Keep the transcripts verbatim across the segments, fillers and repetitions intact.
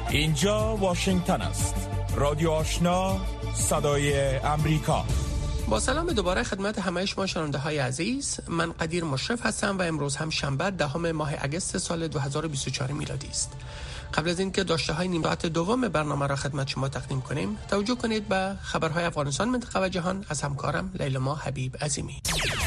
اینجا واشنگتن است. رادیو آشنا، صدای امریکا. با سلام دوباره خدمت همه شما شنونده های عزیز. من قدیر مشرف هستم و امروز هم شنبه دهم ماه اگست سال دو هزار و بیست و چهار میلادی است. قبل از اینکه داشته های نیم ساعت دوم برنامه را خدمت شما تقدیم کنیم، توجه کنید به خبرهای افغانستان، منطقه و جهان از همکارم لیلما حبیب عظیمی.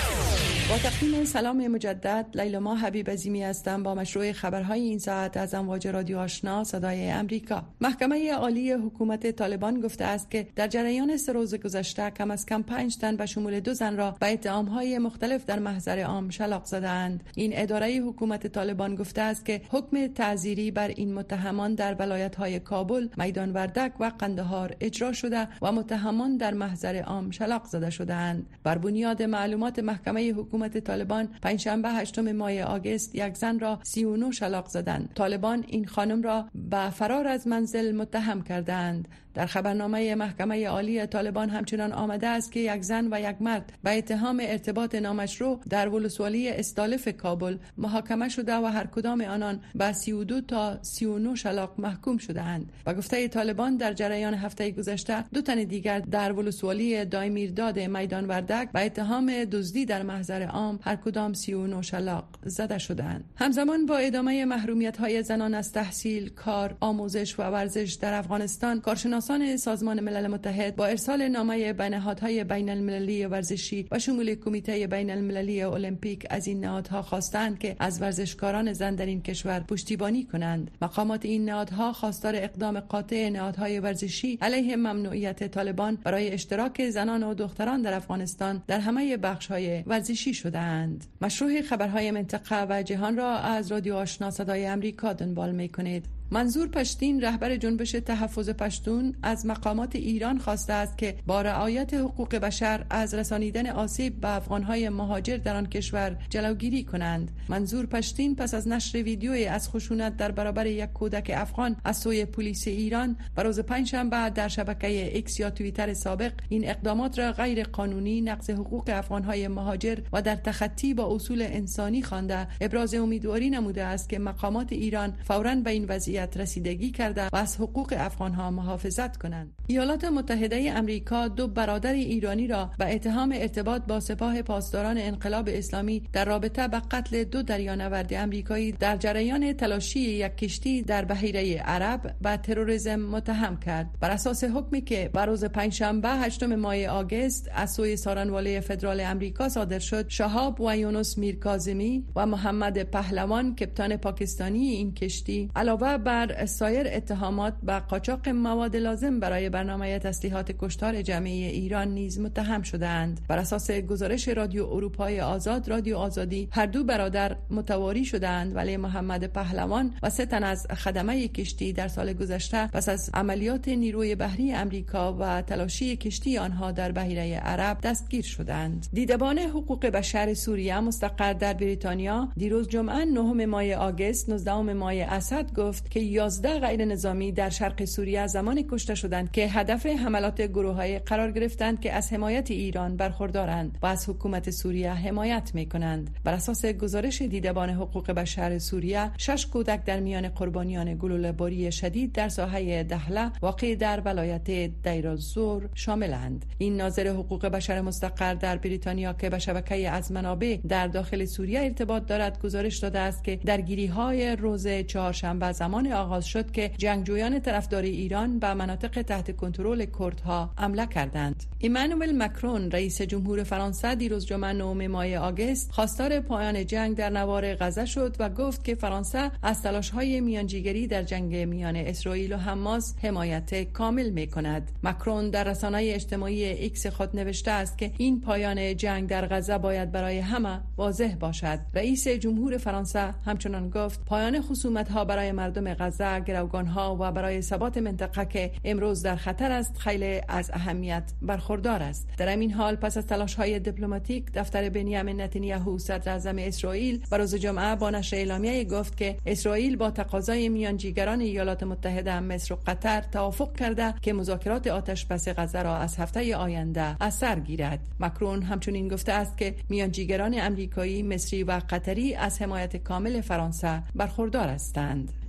با تقدیم سلام مجدد، لیلما حبیب عظیمی هستم با مشروع خبرهای این ساعت از امواج رادیو آشنا صدای امریکا. محکمه عالی حکومت طالبان گفته است که در جریان سه روز گذشته کم از کم پنج تن به شمول دو زن را به اتهامهای مختلف در محضر عام شلاق زدند. این اداره حکومت طالبان گفته است که حکم تعزیری بر این متهمان در ولایت‌های کابل، میدان وردک و قندهار اجرا شده و متهمان در محضر عام شلاق زده شدند. بر بنیاد معلومات محکمه حکومت طالبان پنجشنبه هشتم ماه آگوست یک زن را سی و نه شلاق زدند. طالبان این خانم را به فرار از منزل متهم کردند. در خبرنامه محکمه عالی طالبان همچنان آمده است که یک زن و یک مرد به اتهام ارتباط نامشروع در ولسوالی استالف کابل محاکمه شده و هر کدام آنان به سی و دو تا سی و نه شلاق محکوم شده‌اند. به گفته طالبان در جریان هفته گذشته دو تن دیگر در ولسوالی دایمیرداد میدان وردک به اتهام دزدی در محضر عام هر کدام سی و نه شلاق زده شدند. همزمان با ادامه محرومیت‌های زنان از تحصیل، کار، آموزش و ورزش در افغانستان، کارشناسان سازمان ملل متحد با ارسال نامه به نهادهای بین المللی ورزشی و شمول کمیته بین المللی المپیک از این نهادها خواستند که از ورزشکاران زن در این کشور پشتیبانی کنند. مقامات این نهادها خواستار اقدام قاطع نهادهای ورزشی علیه ممنوعیت طالبان برای اشتراک زنان و دختران در افغانستان در همه بخش‌های ورزشی شده‌اند. مشروع خبرهای منطقه و جهان را از رادیو آشنا صدای امریکا دنبال می‌کنید. منظور پشتین، رهبر جنبش تحفظ پشتون، از مقامات ایران خواسته است که با رعایت حقوق بشر از رسانیدن آسیب به افغانهای مهاجر در آن کشور جلوگیری کنند. منظور پشتین پس از نشر ویدیویی از خشونت در برابر یک کودک افغان از سوی پلیس ایران بر روز پنجشنبه در شبکه ایکس یا توییتر سابق این اقدامات را غیر قانونی، نقض حقوق افغانهای مهاجر و در تخطی با اصول انسانی خوانده، ابراز امیدواری نموده است که مقامات ایران فوراً به این وضعیت رسیدگی کرده و از حقوق افغانها محافظت کنند. ایالات متحده امریکا دو برادر ایرانی را به اتهام ارتباط با سپاه پاسداران انقلاب اسلامی در رابطه با قتل دو دریانورد امریکایی در جریان تلاشی یک کشتی در بحیره عرب به تروریسم متهم کرد. بر اساس حکمی که بر روز پنجشنبه هشتم ماه آگوست از سوی سارنوالای فدرال امریکا صادر شد، شهاب و یونس میرکاظمی و محمد پهلوان، کپتان پاکستانی این کشتی، علاوه بر سایر اتهامات به قاچاق مواد لازم برای برنامه تسلیحات کشتار جمعی ایران نیز متهم شدند. بر اساس گزارش رادیو اروپای آزاد، رادیو آزادی، هر دو برادر متواری شدند، ولی محمد پهلوان و سه تن از خدمه کشتی در سال گذشته پس از عملیات نیروی بحری امریکا و تلاشی کشتی آنها در بحیره عرب دستگیر شدند. دیدبان حقوق بشر سوریه مستقر در بریتانیا دیروز جمعه نهم ماه آگوست نوزدهم ماه اسد گفت که یازده غیر نظامی در شرق سوریه زمانی کشته شدند که هدف حملات گروه‌های قرار گرفتند که از حمایت ایران برخوردارند و از حکومت سوریه حمایت می‌کنند. بر اساس گزارش دیدبان حقوق بشر سوریه، شش کودک در میان قربانیان گلوله‌باری شدید در ساحه دهله واقع در ولایت دیر الزور شاملند. این ناظر حقوق بشر مستقر در بریتانیا که به شبکه از منابع در داخل سوریه ارتباط دارد گزارش داده است که درگیری‌های روز چهارشنبه زمان آغاز شد که جنگجویان طرفدار ایران به مناطق تحت کنترل کردها حمله کردند. ایمانوئل مکرون، رئیس جمهور فرانسه، دیروز جمعه نهم ماه آگوست خواستار پایان جنگ در نوار غزه شد و گفت که فرانسه از تلاش‌های میانجیگری در جنگ میان اسرائیل و حماس حمایت کامل می‌کند. مکرون در رسانه اجتماعی ایکس خود نوشته است که این پایان جنگ در غزه باید برای همه واضح باشد. رئیس جمهور فرانسه همچنان گفت پایان خصومت‌ها برای مردم غزه، گروگان‌ها و برای ثبات منطقه که امروز در خطر است خیلی از اهمیت برخوردار است. در همین حال پس از تلاش‌های دیپلماتیک، دفتر بنیامین نتانیاهو صدر اعظم اسرائیل بر روز جمعه با نشر اعلامیه‌ای گفت که اسرائیل با تقاضای میانجیگران ایالات متحده، مصر و قطر توافق کرده که مذاکرات آتش بس غزه را از هفته آینده از سر گیرد. مکرون همچنین گفته است که میانجیگران امریکایی، مصری و قطری از حمایت کامل فرانسه برخوردار هستند.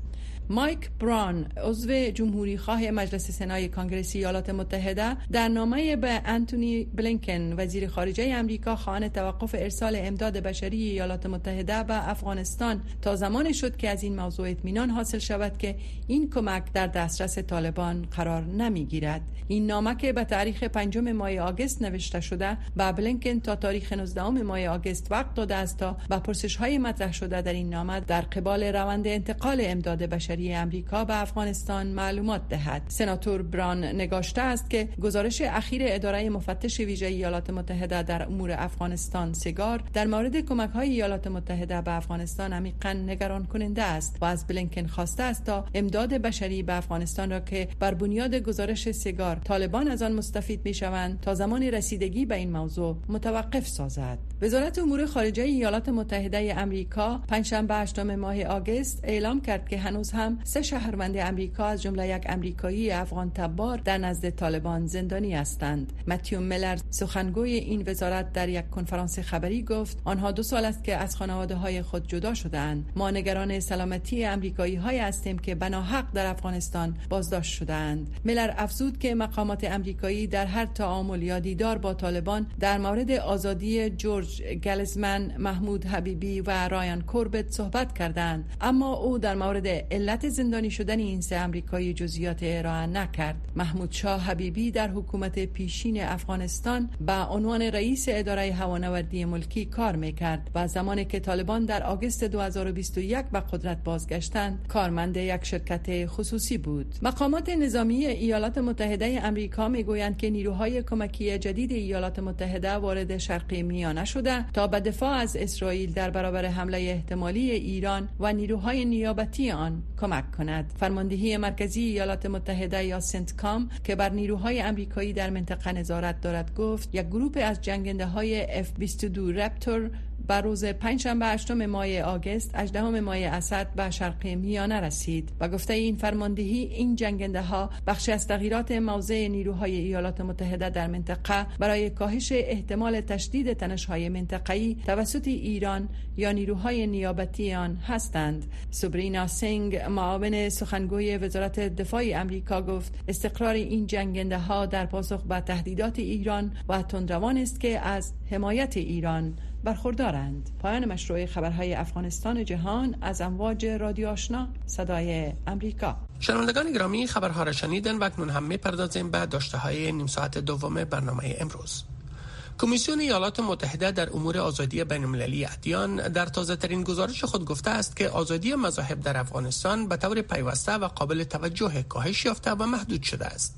مایک بران، عضو جمهوری خواه مجلس سنای کانگرس ایالات متحده، در نامه به انتونی بلینکن وزیر خارجه امریکا خواهان توقف ارسال امداد بشری ایالات متحده به افغانستان تا زمانی شد که از این موضوع اطمینان حاصل شود که این کمک در دسترس طالبان قرار نمیگیرد. این نامه که به تاریخ پنجم ماه آگوست نوشته شده، به بلینکن تا تاریخ نوزدهم ماه آگوست وقت داده است تا به پرسش‌های مطرح شده در این نامه در قبال روند انتقال امداد بشری امریکا به افغانستان معلومات دهد. سناتور بران نگاشته است که گزارش اخیر اداره مفتش ویژه ایالات متحده در امور افغانستان سگار در مورد کمک‌های ایالات متحده به افغانستان عمیقاً نگران کننده است و از بلینکن خواسته است تا امداد بشری به افغانستان را که بر بنیاد گزارش سگار طالبان از آن مستفید می‌شوند تا زمان رسیدگی به این موضوع متوقف سازد. وزارت امور خارجه ایالات متحده امریکا پنجشنبه هشتم ماه آگوست اعلام کرد که هنوز هم سه شهروند امریکا از جمله یک امریکایی افغان تبار در نزد طالبان زندانی هستند. متیو میلر، سخنگوی این وزارت، در یک کنفرانس خبری گفت آنها دو سال است که از خانواده‌های خود جدا شدند. ما نگران سلامتی امریکایی‌های هستیم که بناحق در افغانستان بازداشت شدند. میلر افزود که مقامات امریکایی در هر تعامل یا دیدار با طالبان در مورد آزادی جورج گلزمن، محمود حبیبی و رایان کوربت صحبت کردند، اما او در مورد علت زندانی شدن این سه امریکایی جزئیات ارائه نکرد. محمود شاه حبیبی در حکومت پیشین افغانستان به عنوان رئیس اداره هوانوردی ملکی کار میکرد و زمانی که طالبان در آگوست دو هزار و بیست و یک به قدرت بازگشتند کارمند یک شرکت خصوصی بود. مقامات نظامی ایالات متحده امریکا میگویند که نیروهای کمکی جدید ایالات متحده وارد شرق میانه شده تا به دفاع از اسرائیل در برابر حمله احتمالی ایران و نیروهای نیابتی آن کمک کند. فرماندهی مرکزی ایالات متحده یا سنتکام که بر نیروهای امریکایی در منطقه نظارت دارد گفت یک گروه از جنگنده‌های اف بیست و دو رپتور بر روز پنجشنبه هشتم ماه آگوست هجدهم ماه اسد به شرق میانه رسید و گفته این فرماندهی این جنگنده ها بخشی از تغییرات موضع نیروهای ایالات متحده در منطقه برای کاهش احتمال تشدید تنش‌های منطقه‌ای توسط ایران یا نیروهای نیابتی آن هستند. سبرینا سینگ، معاون سخنگوی وزارت دفاع امریکا، گفت استقرار این جنگنده ها در پاسخ به تهدیدات ایران و تندروان است که از حمایت ایران برخوردارند. پایان مشروع خبرهای افغانستان جهان از امواج رادیو آشنا صدای امریکا. شنوندگان گرامی، خبرها را شنیدن و اکنون هم می‌پردازیم به داشته‌های نیم ساعت دوم برنامه امروز. کمیسیون ایالات متحده در امور آزادی بین‌المللی ادیان در تازه‌ترین گزارش خود گفته است که آزادی مذاهب در افغانستان به طور پیوسته و قابل توجه کاهش یافته و محدود شده است.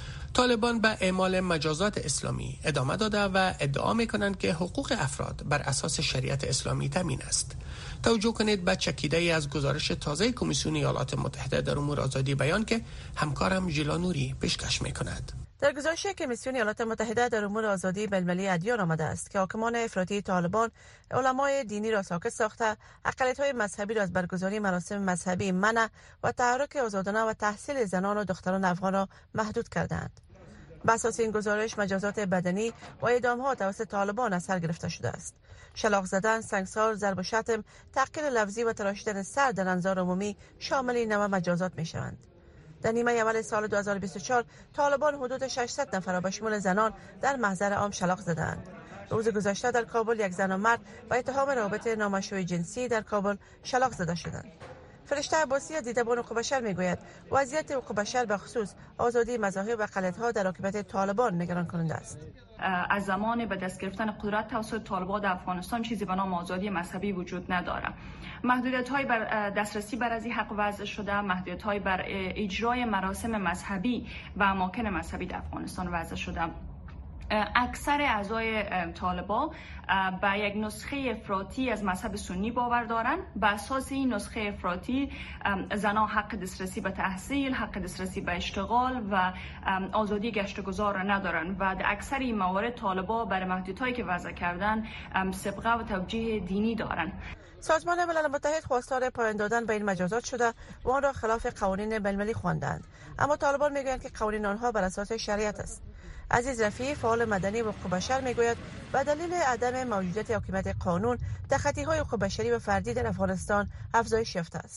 طالبان به اعمال مجازات اسلامی ادامه داده و ادعا می‌کنند که حقوق افراد بر اساس شریعت اسلامی تامین است. توجه کنید به چکیده ای از گزارش تازه کمیسیون ایالات متحده در امور آزادی بیان که همکارم ژیلا نوری پیشکش می‌کند. در گزارش کمیسیون ایالات متحده در امور آزادی بین‌المللی ادیان آمده است که حاکمان افراطی طالبان علمای دینی را ساکت ساخته، اقلیت‌های مذهبی را از برگزاری مراسم مذهبی منع و تحرک آزادانه و تحصیل زنان و دختران افغان را محدود کردند. بر اساس این گزارش مجازات بدنی و اعدام‌ها توسط طالبان از سر گرفته شده است. شلاق زدن، سنگسار، ضرب و شتم، تعقیب لفظی و تراشیدن سر در انظار عمومی شامل این نوع مجازات می‌شوند. در نیمه اول سال دو هزار و بیست و چهار طالبان حدود ششصد نفر را به شمول زنان در محضر عام شلاق زدند. روز گذشته در کابل یک زن و مرد با اتهام رابطه نامشروع جنسی در کابل شلاق زده شدند. فرشته عباسی دیدبان حقوق بشر میگوید وضعیت حقوق بشر به خصوص آزادی مذاهب و اقلیت‌ها در حکومت طالبان نگران کننده است. از زمان به دست گرفتن قدرت توسط طالبان در افغانستان چیزی به نام آزادی مذهبی وجود ندارد. محدودیت‌های بر دسترسی بر از حق وضع شده، محدودیت‌های بر اجرای مراسم مذهبی و اماکن مذهبی در افغانستان وضع شده. اکثر اعضای طالبان به یک نسخه افراطی از مذهب سنی باور دارند. به اساس این نسخه افراطی زنان حق دسترسی به تحصیل، حق دسترسی به اشتغال و آزادی گشت و گذار را ندارند و در اکثر این موارد طالبان برای محدودیت‌هایی که وضع کردن سابقه و توجیه دینی دارند. سازمان ملل متحد خواستار پایان دادن به این مجازات شده و آن را خلاف قوانین بین‌المللی خواندند، اما طالبان میگویند که قوانین آنها بر اساس شریعت است. عزیز رفیعی، فعال مدنی و حقوق بشر، میگوید به دلیل عدم موجودیت حکومت قانون، تخطی‌های حقوق بشری و فردی در افغانستان افزایش یافته است.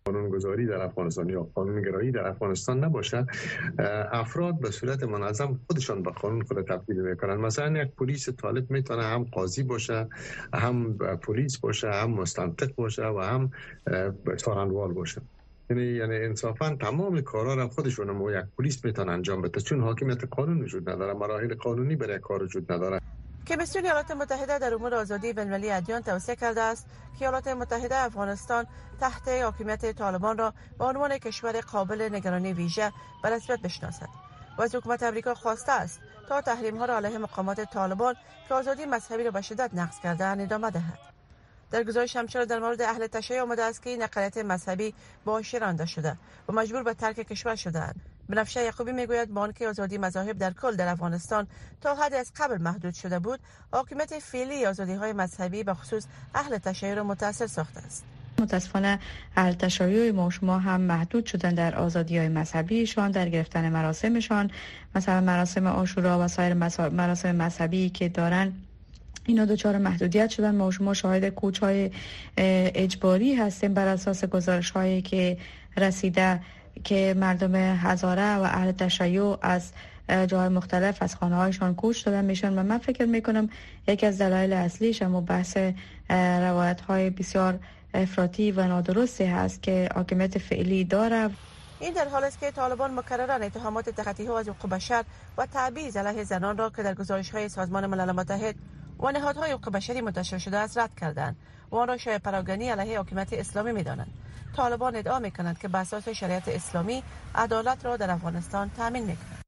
قانونگذاری در افغانستان یا قانونگرایی در افغانستان نباشه، افراد به صورت منظم خودشان به قانون خود تبدیل میکنن. مثلا یک پلیس طالب میتونه هم قاضی باشه، هم پلیس باشه، هم مستنطق باشه و هم څارنوال باشه. یعنی یعنی انصافا تمام کارا را خودشون هم یک پلیس میتونه انجام بده، چون حاکمیت قانون وجود نداره، مراحل قانونی برای کار وجود نداره. کمیسیون ایالات متحده در امور آزادی بین‌المللی ادیان توصیه کرده است که ایالات متحده افغانستان تحت حاکمیت طالبان را به عنوان کشور قابل نگرانی ویژه به رسمیت بشناسد و از حکومت آمریکا خواسته است تا تحریم‌ها را علیه مقامات طالبان که آزادی مذهبی را به شدت نقض کرده‌اند ادامه دهد. در گزارش همچنین در مورد اهل تشیع آمده است که این اقلیت مذهبی باعث رانده شده و مجبور به ترک کشور شده‌اند. بنفشه یعقوبی میگوید با آنکه آزادی مذاهب در کل در افغانستان تا حد از قبل محدود شده بود، حاکمیت فعلی آزادی‌های مذهبی به خصوص اهل تشیع را متاثر ساخته است. متاسفانه اهل تشیع ما شما هم محدود شدن در آزادی‌های مذهبیشان، در گرفتن مراسمشان، مثلا مراسم عاشورا و سایر مراسم مذهبی که دارن، اینا دچار محدودیت شدن. ما شما شاهد کوچ‌های اجباری هستیم بر اساس گزارش‌هایی که رسیده که مردم هزاره و اهل تشیع از جای مختلف از خانه‌هایشان کوچ دادن میشن و من فکر میکنم یکی از دلایل اصلیش هم بحث روایت‌های بسیار افراطی و نادرستی هست که حاکمیت فعلی داره. این در حالی است که طالبان مکرراً اتهامات تخطی‌ها از حقوق بشر و تبعیض علیه زنان را که در گزارش‌های سازمان ملل متحد و نهادهای حقوق بشری منتشر شده است رد کردند و آن را شایع پراگانی علیه حکومت اسلامی می‌دانند. طالبان ادعا می‌کنند که بر اساس شریعت اسلامی عدالت را در افغانستان تامین می‌کند.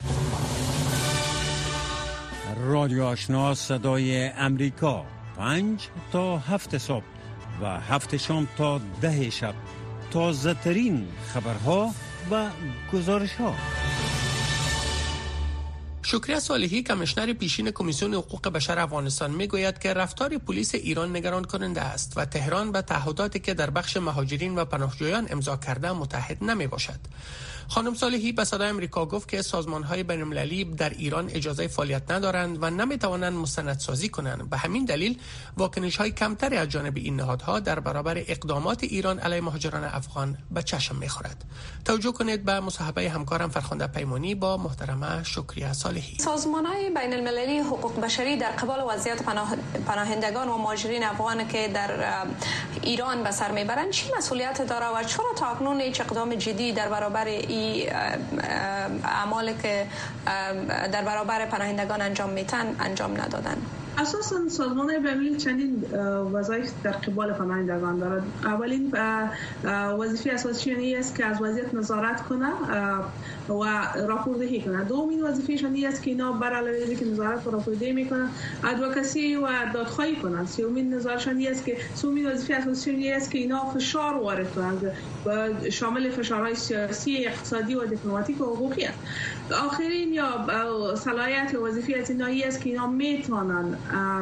رادیو آشنا صدای امریکا، پنج تا هفت صبح و هفت شام تا ده شب، تازه ترین خبرها و گزارش‌ها. شکریه صالحی کمیشنر پیشین کمیسیون حقوق بشر افغانستان میگوید که رفتار پلیس ایران نگران کننده است و تهران به تعهداتی که در بخش مهاجرین و پناهجویان امضا کرده متحد نمی باشد. خانم صالحی به صدای امریکا گفت که سازمان‌های بین‌المللی در ایران اجازه فعالیت ندارند و نمی‌توانند مستندسازی کنند. به همین دلیل واکنش‌های کمتری از جانب این نهادها در برابر اقدامات ایران علیه مهاجران افغان به چشم می‌خورد. توجه کنید به مصاحبه همکارم فرخنده پیمانی با محترمه شکریه صالحی. سازمان‌های بین‌المللی حقوق بشری در قبال وضعیت پناه... پناهندگان و مهاجرین افغان که در ایران به سر میبرند چه مسئولیت داره و چرا تا اکنون هیچ اقدام جدی در برابر این اعمالی که در برابر پناهندگان انجام میتن انجام ندادن؟ اساساً سازمان بین‌المللی چندین وظایف در قبال پناهندگان دارد. اولین وظیفه اساسیش این است که از وضعیت نظارت کنه و راپوردهی کنه. دومین وظیفه‌شان این است که اینا بر علاوه اینکه نظارت و راپوردهی میکنن، ادوکسی و دادخواهی کنن. سومین نظارشان این است که سومین وظیفه اساسیشون این است که اینا فشار وارد کنند و شامل فشارهای سیاسی، اقتصادی و دیپلماتیک و حقوقی است. آخرین یا صلاحیت و وظیفه از اینا این است که اینا میتونن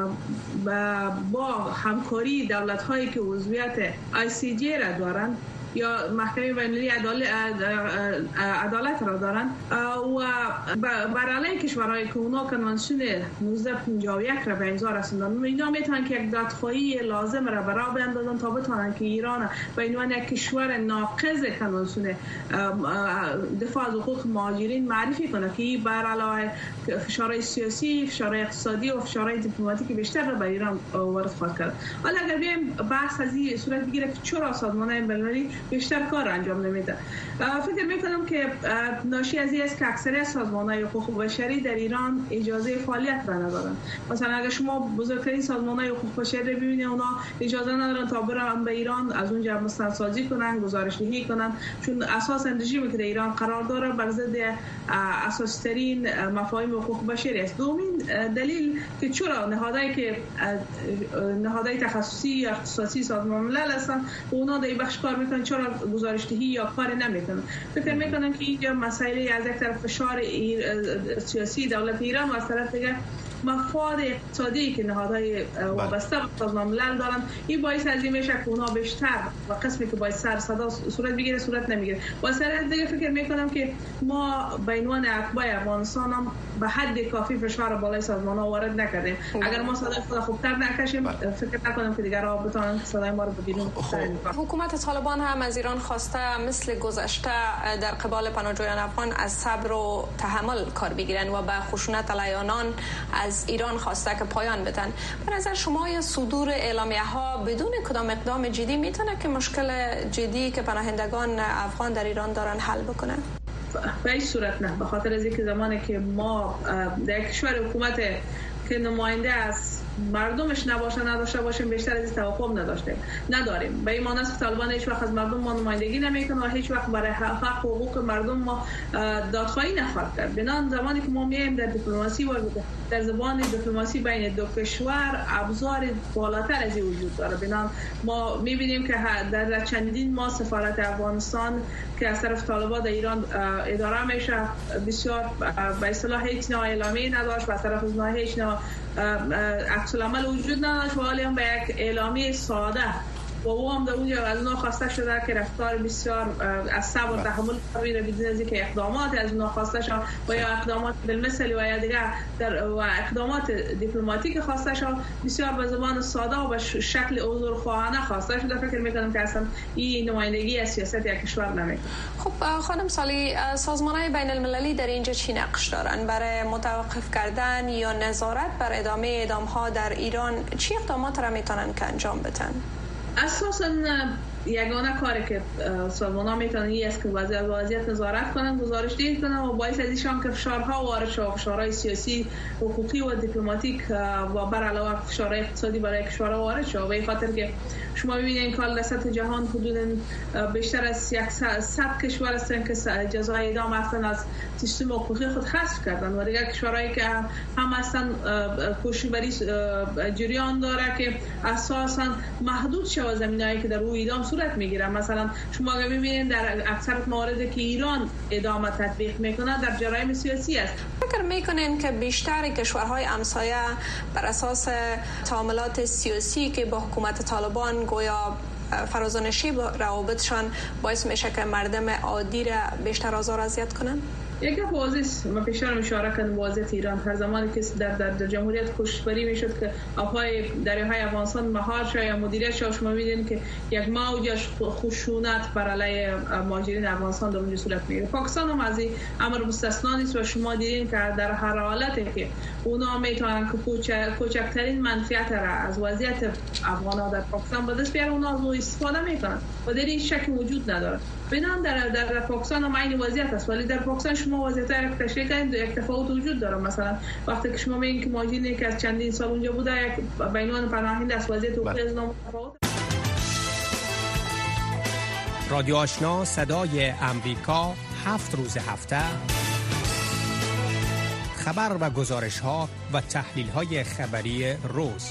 با همکاری دولت‌هایی که عضویت آی سی جی را دارند یا محکمه بین‌المللی عدالت را دارند و بر علیه کشورهایی که اونا کنوانسیون نوزده پنجاه و یک را به امضا رسوندن، اینا میتونن که یک دادخواهی لازم را برای بیندازن تا بتونن که ایران به عنوان یک کشور ناقض کنوانسیون دفاع از حقوق مهاجرین معرفی کنه که این بر علیه فشارهای سیاسی، فشارهای اقتصادی و فشارهای دیپلماتیکی بیشتر را به ایران وارد خواهد کرد. حالا اگر بیایم بحث از این صورت بگیره که چرا سازمان‌های بین‌المللی بیشتر کار انجام نمیده، فکر میکنم که ناشی از این است که اکثریت سازمان‌های حقوق بشری در ایران اجازه فعالیت را ندارن. مثلا اگر شما بزرگترین سازمان‌های حقوق بشری رو ببینید، اونا اجازه ندارن تا برن به ایران از اونجا مستندسازی کنن، گزارش‌دهی کنن، چون اساساً رژیمی که در ایران قرار داره بر ضد اساسی ترین مفاهیم حقوق بشری است. دومین دلیل که چرا نهادهایی که نهادهای تخصصی یا اختصاصی سازمان ملل هستن اونا در این بخش کار میکنن، چرا گزارش‌دهی یا کار نمیکنن؟ فکر میکنم که اینجا مسائل از یک طرف فشار سیاسی دولت ایران و از طرف دیگه مفاد اقتصادی که نهادهای وابسته به سازمان ملل دارن، این باعث از این میشه که اونا بیشتر و قسمی که باید سر صدا صورت بگیره صورت نمیگیره. با سر دیگه فکر میکنم که ما به عنوان اتباع افغانستان هم به حد کافی فشار بالای سازمان ها وارد نکردیم. اگر ما صدای خود خوبتر نکشیم فکر نکنم که دیگر ها بتونن صدای ما رو بگیرن. حکومت طالبان هم از ایران خواسته مثل گذشته در قبال پناهجویان افغان از صبر و تحمل کار بگیرن و به خشونت علیه آنان از ایران خواسته که پایان بدن. به نظر شما یا صدور اعلامیه ها بدون کدام اقدام جدی میتونه که مشکل جدی که پناهندگان افغان در ایران دارن حل بکنه؟ به این صورت نه، به خاطر از اینکه زمانی که ما در کشور حکومت که نماینده از مردمش نباشه نداشته باشیم بیشتر از این توقع نداشتیم نداریم. به این معنی است که طالبان هیچ وقت از مردم ما نمایندگی نمیکنه و هیچ وقت برای حق و حقوق مردم ما دادخواهی نخواهد کرد. بنابراین زمانی که ما میایم در دیپلماسی و در زبان دیپلماسی بین دو کشور ابزار بالاتر از این وجود داره. بنابراین ما میبینیم که در چندین ماه سفارت افغانستان که از طرف طالبان در ایران اداره میشه بسیار به اصطلاح هیچ نوع اعلامیه نداشت و از طرف از هیچ نوع عکس العمل وجود نداشت و حالی هم به یک اعلامیه ساده و او هم در اونجا از اونها خواسته شده که رفتار بسیار از صبر و تحمل کاری بدون از اینکه اقدامات از اونها خواسته شد و یا اقدامات بالمثل و یا دیگر در و اقدامات دیپلماتیک خواسته شد بسیار به زبان ساده و به شکل عذرخواهانه خواسته شده. فکر می‌کنم که اصلا این نمایندگی از سیاست یک کشور نمیکنه. خب خانم سالی، سازمان‌های بین المللی در اینجا چی نقش دارن برای متوقف کردن یا نظارت بر ادامه اعدام‌ها در ایران؟ چی اقدامات را میتونن که انجام بدن؟ اساساً یگانه کاری که سازمان‌ها میتونن این است که وضعیت وضعیت نظارت کنن، گزارش دهی کنن و باعث از اینشان که فشارها وارد شود، فشارهای سیاسی، حقوقی و دیپلماتیک و بر علاوه فشارهای اقتصادی برای کشورها وارد شود. به این خاطر که شما می‌بینید که در سطح جهان حدوداً بیشتر از صد کشور هستند که جزای اعدام اصلا از سیستم حقوقی خود حذف کردن و دیگر کشورهایی که هم اصلا کوشش‌بری جریان داره که اساساً محدود شود زمینه‌ای که در روی اعدام صورت میگیره. مثلا شما اگه ببینید در اکثر مواردی که ایران اعدام تطبیق میکنه در جرایم سیاسی است. فکر میکنین که بیشتر کشورهای همسایه بر اساس تعاملات سیاسی که با حکومت طالبان گویا فرازانشی روابطشان باعث میشه که مردم عادی را بیشتر آزار اذیت کنن؟ یک واضح ما پیشتر اشاره کردم وضعیت ایران هر زمانی که در در, در جمهوریت کشتیبری میشد که آبهای دریاهای افغانستان مهار شد یا مدیریت شد، شما می‌بینید که یک موج خشونت بر علیه مهاجرین افغانستان در اونجا صورت میگیره. پاکستان هم از این امر مستثنا نیست و شما دیدین که در هر حالتی که اونا میتونن که کوچک کوچکترین منفعت را از وضعیت افغان‌ها در پاکستان به دست بیارن، اونا از اون استفاده میکنن و در این شک وجود نداره. بنابراین در در پاکستان هم این وضعیت است، ولی در پاکستان شما وضعیت را تشریح کنید یک تفاوت وجود داره. مثلا وقتی که شما میگین که مهاجرینی که از چندین سال اونجا بوده یک به عنوان پناهنده است وضعیت حقوقی از اونها متفاوت. رادیو آشنا صدای امریکا هفت روز هفته خبر و گزارش ها و تحلیل های خبری روز.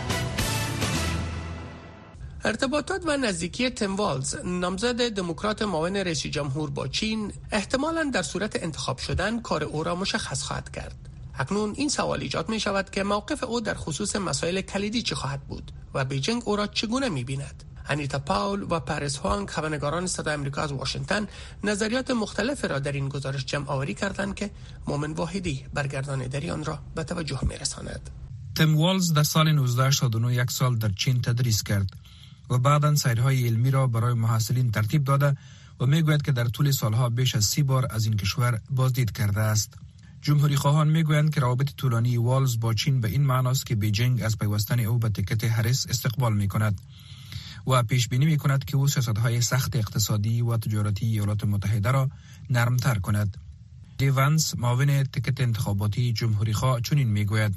ارتباطات و نزدیکی تیم والز، نامزد دموکرات معاون رئیس جمهور با چین، احتمالاً در صورت انتخاب شدن کار او را مشخص خواهد کرد. اکنون این سوال ایجاد می شود که موقف او در خصوص مسائل کلیدی چه خواهد بود و بیجینگ او را چگونه می بیند. انیتا پاول و پاریس هوانگ، خبرنگاران صدای آمریکا از واشنگتن، نظریات مختلف را در این گزارش جمع آوری کردند که مومن واحدی برگردانیداری آن را به توجه می رساند. تیم والز در سال نوزده هشتاد و نه یک سال در چین تدریس کرد و بعداً سیرهای علمی را برای محصلین ترتیب داده و میگوید که در طول سالها بیش از سی بار از این کشور بازدید کرده است. جمهوری خواهان میگویند که روابط طولانی والز با چین به این معناست که بیجینگ از پیوستن او به تکت هریس استقبال میکند و پیش بینی میکند که او سیاستهای سخت اقتصادی و تجارتی ایالات متحده را نرمتر کند. دی وانس، معاون تکت انتخاباتی جمهوری خواه، چنین میگوید: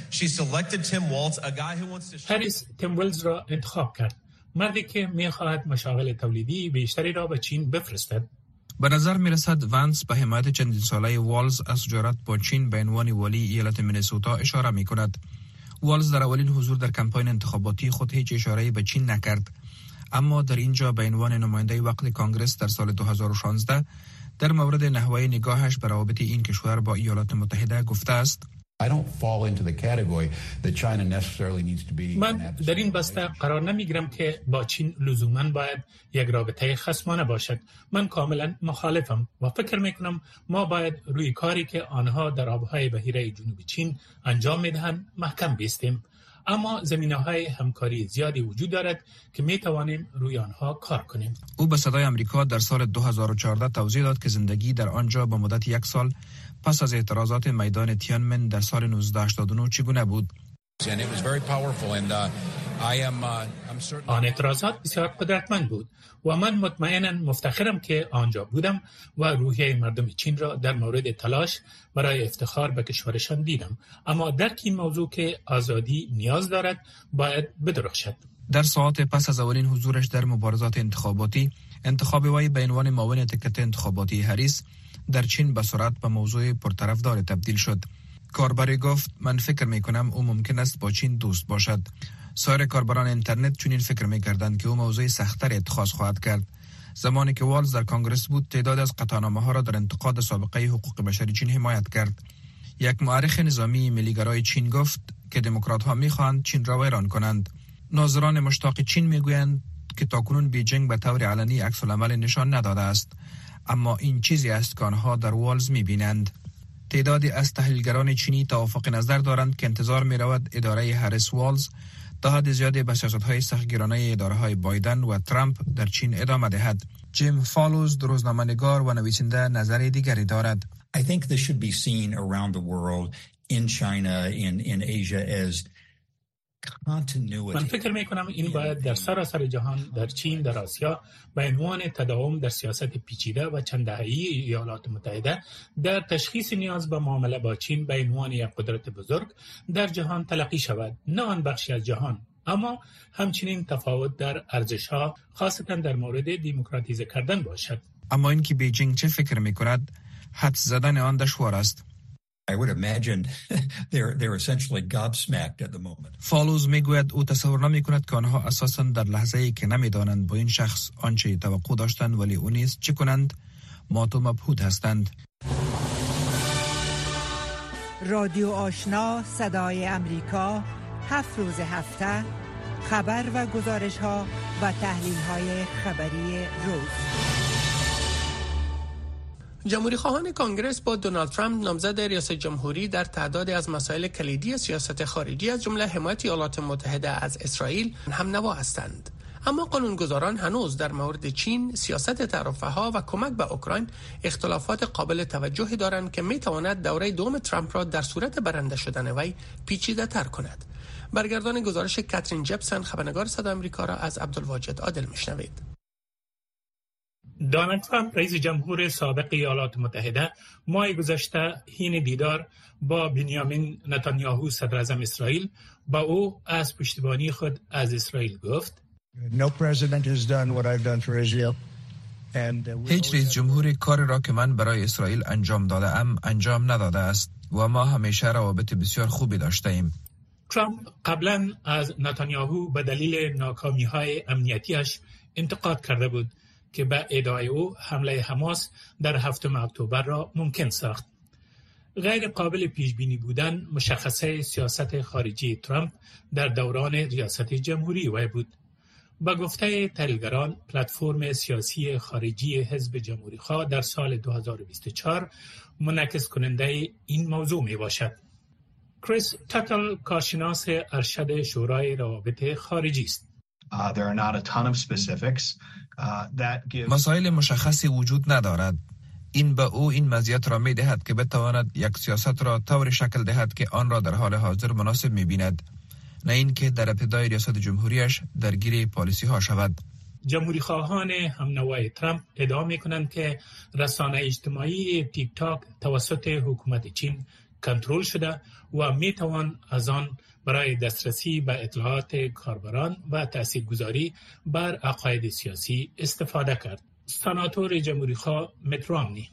هریس تیم والز را انتخاب کرد، مردی که میخواهد مشاغل تولیدی بیشتری را به چین بفرستد. به نظر میرسد وانس به حمایت چندین ساله والز از تجارت با چین به عنوان ولی ایالت مینسوتا اشاره میکند. والز در اولین حضور در کمپاین انتخاباتی خود هیچ اشاره‌ای به چین نکرد، اما در اینجا به عنوان نماینده وقت کانگرس در سال دو هزار و شانزده در مورد نحوه نگاهش به روابط این کشور با ایالات متحده گفته است: من در این بسته قرار نمیگیرم که با چین لزوماً باید یک رابطه خصمانه باشد. من کاملا مخالفم و فکر میکنم ما باید روی کاری که آنها در آبهای بحیره جنوبی چین انجام میدهند محکم بیستیم. اما زمینه‌های همکاری زیادی وجود دارد که میتوانیم روی آنها کار کنیم. او به صدای آمریکا در سال دو هزار و چهارده توضیح داد که زندگی در آنجا به مدت یک سال پس از اعتراضات میدان تیانمن در سال نوزده هشتاد و نه چگونه بود. آن اعتراضات بسیار قدرتمند بود و من مطمئناً مفتخرم که آنجا بودم و روحیه مردم چین را در مورد تلاش برای افتخار به کشورشان دیدم. اما درک این موضوع که آزادی نیاز دارد باید بدرخشد. در ساعات پس از اولین حضورش در مبارزات انتخاباتی، انتخاب وی به عنوان معاون تکت انتخاباتی هریس در چین به سرعت به موضوع پرطرفدار تبدیل شد. کاربری گفت من فکر می کنم او ممکن است با چین دوست باشد. سایر کاربران اینترنت چنین فکر می کردند که او موضوع سخت‌تر اتخاذ خواهد کرد. زمانی که والز در کنگره بود، تعداد از قطعنامه ها را در انتقاد سابقه حقوق بشری چین حمایت کرد. یک مورخ نظامی ملیگرای چین گفت که دموکرات ها می خواهند چین را ویران کنند. ناظران مشتاق چین می گویند که تاکنون بیجینگ به طور علنی عکس العمل نشان نداده است، اما این چیزی است که آنها در والز می بینند. تعدادی از تحلیلگران چینی توافق نظر دارند که انتظار می رود اداره هریس والز تا حد زیادی به سیاست‌های سختگیرانه اداره‌های بایدن و ترامپ در چین ادامه دهد. جیم فالوز روزنامه‌نگار و نویسنده نظر دیگری دارد. I think this should be seen around the world in China in in Asia as continuity. من فکر میکنم این باید در سراسر جهان، در چین، در آسیا به عنوان تداوم در سیاست پیچیده و چند دهه‌ای ایالات متحده در تشخیص نیاز به معامله با چین به عنوان یک قدرت بزرگ در جهان تلقی شود، نه آن بخشی از جهان، اما همچنین تفاوت در ارزش‌ها خاصتا در مورد دموکراتیزه کردن باشد. اما اینکه بیجینگ چه فکر میکند حدس زدن آن دشوار است. I would imagine they're they're essentially gobsmacked at the moment. فالوز میگوید او تصور نمیکند که آنها اساساً در لحظه‌ای که نمیدانند با این شخص آنچه توقع داشتند ولی او نیست چه کنند مات و مبهوت هستند. رادیو آشنا صدای امریکا، هفت روز هفته خبر و گزارش ها و تحلیل های خبری روز. جمهوری خواهان کانگرس با دونالد ترامپ نامزد ریاست جمهوری در تعدادی از مسائل کلیدی سیاست خارجی از جمله حمایت ایالات متحده از اسرائیل هم نوا هستند. اما قانونگذاران هنوز در مورد چین، سیاست تعرفه‌ها و کمک به اوکراین اختلافات قابل توجهی دارند که میتواند دوره دوم ترامپ را در صورت برنده شدن وی پیچیده تر کند. برگردان گزارش کاترین جپسن، خبرنگار صدای آمریکا، را از عبدالواجد عادل میشنوید. دونالد ترامپ رئیس جمهور سابق ایالات متحده ماه گذشته حین دیدار با بنیامین نتانیاهو صدر اعظم اسرائیل با او از پشتیبانی خود از اسرائیل گفت No president has done what I've done for Israel. هیچ رئیس جمهوری کاری را که من برای اسرائیل انجام داده ام انجام نداده است و ما همیشه روابط بسیار خوبی داشته ایم. ترامپ قبلا از نتانیاهو به دلیل ناکامی‌های امنیتیش انتقاد کرده بود که به ادعای او حمله حماس در هفتم اکتبر را ممکن ساخت. غیر قابل پیش بینی بودن مشخصه سیاست خارجی ترامپ در دوران ریاست جمهوری وی بود. با گفته تحلیلگران، پلتفرم سیاسی خارجی حزب جمهوری‌خواه در سال دو هزار و بیست و چهار منعکس کننده این موضوع می باشد. کریس تاتل، کارشناس ارشد شورای روابط خارجی است. Uh, there are not a ton of specifics uh, that give... مسائل مشخصی وجود ندارد. این به او این مزیت را می دهد که بتواند یک سیاست را طور شکل دهد که آن را در حال حاضر مناسب می بیند، نه این که در ابتدای ریاست جمهوریش درگیر پالیسی ها شود. جمهوری خواهان همنوای ترامپ ادعا می کنند که رسانه اجتماعی تیک تاک توسط حکومت چین کنترل شده و می توان از آن برای دسترسی به اطلاعات کاربران و تاثیرگذاری بر عقاید سیاسی استفاده کرد. سناتور جمهوری‌خواه میت رامنی: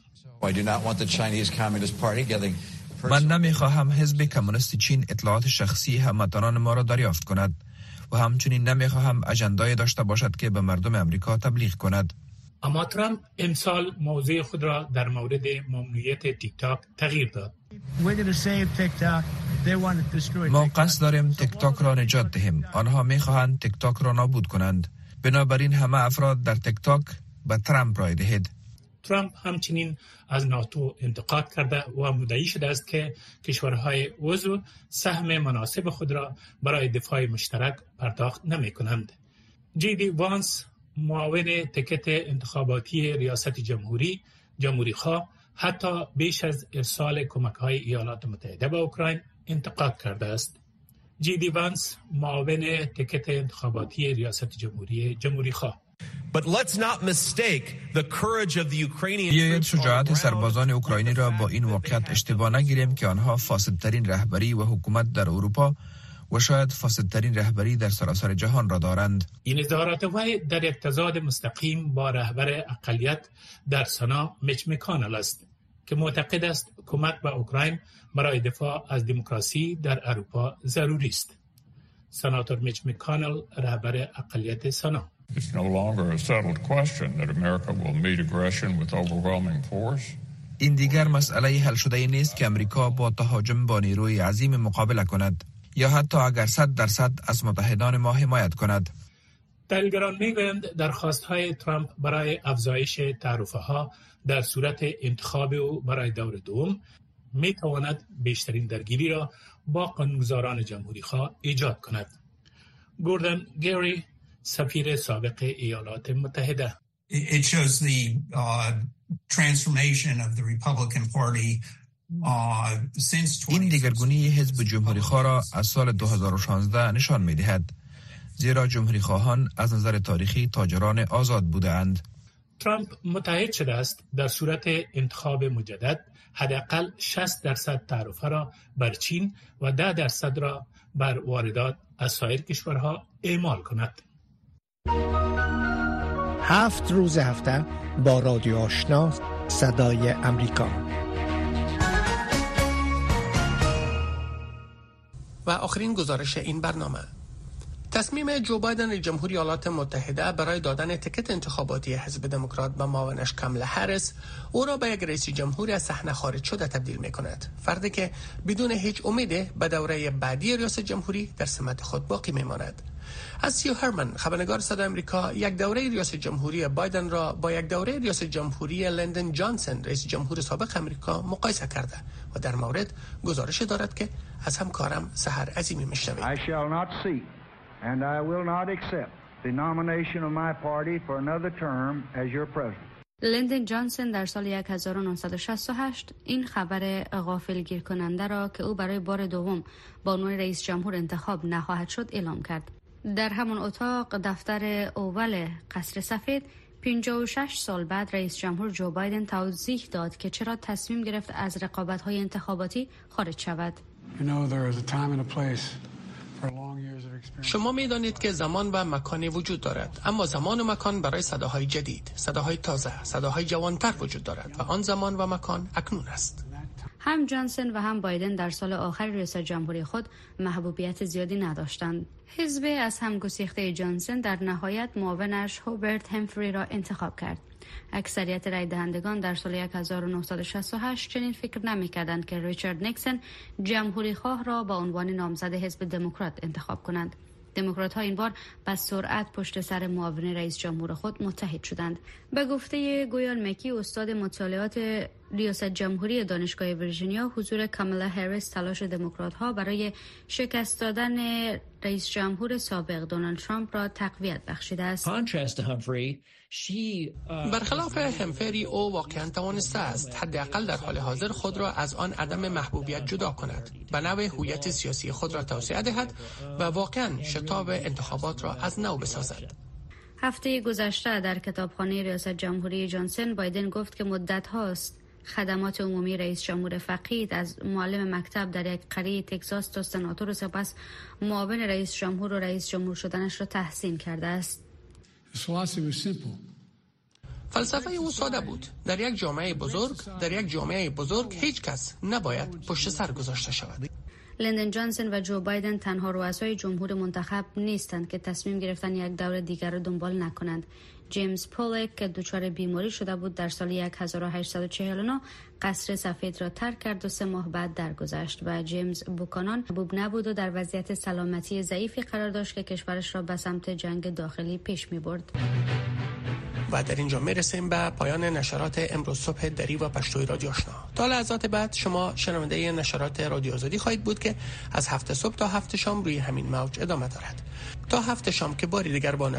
من نمیخواهم حزب کمونیست چین اطلاعات شخصی هموطنان ما را دریافت کند و همچنین نمیخواهم اجندای داشته باشد که به مردم امریکا تبلیغ کند. اما ترامپ امسال موضع خود را در مورد ممنوعیت تیک تاک تغییر داد. ما قصد داریم تیک تاک را نجات دهیم. آنها میخواهند تیک تاک را نابود کنند. بنابراین همه افراد در تیک تاک به ترامپ رای دهید. ترامپ همچنین از ناتو انتقاد کرده و مدعی شده است که کشورهای عضو سهم مناسب خود را برای دفاع مشترک پرداخت نمی کنند. جی دی وانس معاون تکت انتخاباتی ریاست جمهوری جمهوری خواه حتی بیش از ارسال کمک‌های ایالات متحده به اوکراین انتقاد کرده است. جی دی وانس معاون تکت انتخاباتی ریاست جمهوری جمهوری خواه. But let's not mistake the courage of the Ukrainian بیایید شجاعت سربازان اوکراینی را با این واقعیت اشتباه نگیریم که آنها فاسدترین رهبری و حکومت در اروپا و شاید فاسدترین رهبری در سراسر جهان را دارند. این اظهارات وی در یک تضاد مستقیم با رهبر اقلیت در سنا میچ مکانل است که معتقد است کمک به اوکراین برای دفاع از دموکراسی در اروپا ضروری است. سناتور میچ مکانل رهبر اقلیت سنا: It's no longer a settled question that America will meet aggression with overwhelming force. این دیگر مسئله حل شده نیست که امریکا با تهاجم با نیروی عظیم مقابله کند یا حتی اگر صد درصد از متحدان ما حمایت کند. تحلیلگران میگویند درخواست‌های ترامپ برای افزایش تعرفه‌ها در صورت انتخاب او برای دور دوم میتواند بیشترین درگیری را با قانونگذاران جمهوری‌خواه ایجاد کند. گوردن گری، سفیر سابق ایالات متحده: It shows the uh, transformation of the Republican Party uh, since این دیگرگونی حزب جمهوری خواه را از سال دو هزار و شانزده نشان می‌دهد، زیرا جمهوری خواهان از نظر تاریخی تاجران آزاد بودند. ترامپ متحد شده است در صورت انتخاب مجدد حداقل شصت درصد تعرفه را بر چین و ده درصد را بر واردات از سایر کشورها اعمال کند. هفت روز هفته با رادیو آشنا صدای امریکا. و آخرین گزارش این برنامه: تصمیم جو بایدن جمهوری ایالات متحده برای دادن تکت انتخاباتی حزب دموکرات به معاونش کاملا هریس او را به یک رئیس جمهوری از صحنه خارج شده تبدیل می کند. فردی که بدون هیچ امیدی به دوره بعدی ریاست جمهوری در سمت خود باقی می ماند. از سیو هرمن، خبرنگار صدای آمریکا، یک دوره ریاست جمهوری بایدن را با یک دوره ریاست جمهوری لندن جانسون رئیس جمهور سابق آمریکا مقایسه کرده و در مورد گزارش دارد که از همکارم سحر عظیمی میشنوید. I shall not seek and I will not accept the nomination of my party for another term as your president. لندن جانسون در سال هزار و نهصد و شصت و هشت این خبر غافلگیر کننده را که او برای بار دوم با عنوان رئیس جمهور انتخاب نخواهد شد اعلام کرد. در همان اتاق دفتر اول قصر سفید پنجاه و شش سال بعد رئیس جمهور جو بایدن توضیح داد که چرا تصمیم گرفت از رقابت‌های انتخاباتی خارج شود. شما می‌دانید که زمان و مکانی وجود دارد، اما زمان و مکان برای صداهای جدید، صداهای تازه، صداهای جوانتر وجود دارد و آن زمان و مکان اکنون است. هم جانسون و هم بایدن در سال آخر ریاست جمهوری خود محبوبیت زیادی نداشتند. حزب از هم گسیخته جانسون در نهایت معاونش هوبرت همفری را انتخاب کرد. اکثریت رای دهندگان در سال هزار و نهصد و شصت و هشت چنین فکر نمی‌کردند که ریچارد نیکسون جمهوری خواه را با عنوان نامزد حزب دموکرات انتخاب کنند. دموکرات ها این بار با سرعت پشت سر معاون رئیس جمهور خود متحد شدند. به گفته گویال مکی، استاد مطالعات ریاست جمهوری دانشگاه ویرجینیا، حضور کامالا هریس تلاش دموکرات ها برای شکست دادن رئیس جمهور سابق دونالد ترامپ را تقویت بخشیده است. برخلاف همفری، او واقعا توانسته است حداقل در حال حاضر خود را از آن عدم محبوبیت جدا کند، به نوع هویت سیاسی خود را توسعه دهد و واقعا شتاب انتخابات را از نو بسازد. هفته گذشته در کتابخانه ریاست جمهوری جانسون، بایدن گفت که مدت هاست خدمات عمومی رئیس جمهور فقید از معلم مکتب در یک قریه تگزاس تا سناتور و سپس معاون رئیس جمهور و رئیس جمهور شدنش را تحسین کرده است. فلسفه او ساده بود. در یک جامعه بزرگ در یک جامعه بزرگ هیچ کس نباید پشت سر گذاشته شود. لیندن جانسون و جو بایدن تنها رؤسای جمهور منتخب نیستند که تصمیم گرفتن یک دور دیگر را دنبال نکنند. جیمز پولک که دچار بیماری شده بود در سال هزار و هشتصد و چهل و نه قصر سفید را ترک کرد و سه ماه بعد درگذشت و جیمز بوکانان محبوب نبود و در وضعیت سلامتی ضعیفی قرار داشت که کشورش را به سمت جنگ داخلی پیش می برد. و در اینجا میرسیم به پایان نشرات امروز صبح دری و پشتوی رادیو آشنا. تا لحظات بعد شما شنونده نشرات رادیو آزادی خواهید بود که از هفت صبح تا هفت شام روی همین موج ادامه دارد. تا هفت شام که باری دیگر با